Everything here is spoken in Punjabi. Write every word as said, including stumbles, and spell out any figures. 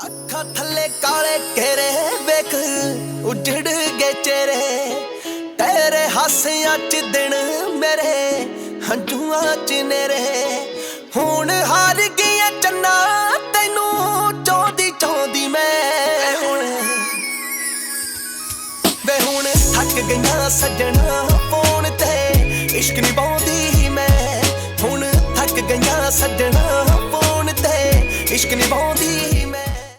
ਅੱਖਾਂ ਥੱਲੇ ਕਾਲੇ ਘੇਰੇ ਵੇਖ ਉਜੜ ਗਏ ਚਿਹਰੇ ਤੇਰੇ ਹਾਸਿਆਂ ਚ ਦਿਨ ਮੇਰੇ ਹੰਝੂਆਂ ਚ ਨੇਰੇ ਹੁਣ ਹਾਰ ਗਈਆਂ ਚੰਨਾ ਤੈਨੂੰ ਚਾਹੁੰਦੀ ਚਾਹੁੰਦੀ ਮੈਂ ਹੁਣ ਵੇ ਹੁਣ ਥੱਕ ਗਈਆਂ ਸੱਜਣਾ ਫੋਨ ਤੇ ਇਸ਼ਕ ਨਿਭਾਉਂਦੀ ਮੈਂ ਹੁਣ ਥੱਕ ਗਈਆਂ ਸੱਜਣਾ ਫੋਨ ਤੇ ਇਸ਼ਕ ਨਿਭਾਉਂਦੀ